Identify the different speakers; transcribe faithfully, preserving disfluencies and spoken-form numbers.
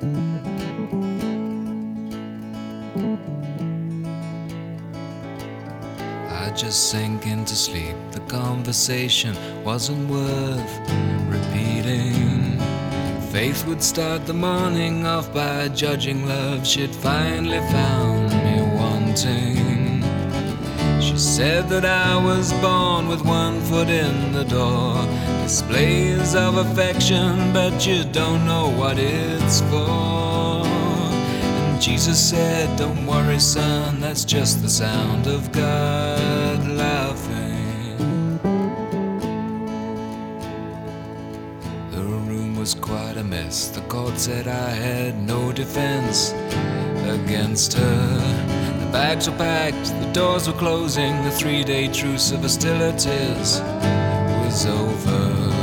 Speaker 1: I just sank into sleep. The conversation wasn't worth repeating. Faith would start the morning off by judging love she'd finally found me wanting. She said that I was born with one foot in the door. Displays of affection, but you don't know what it's for. And Jesus said, don't worry son, that's just the sound of God laughing. The room was quite a mess. The court said I had no defense against her. The bags were packed, the doors were closing. The three-day truce of hostilities was over.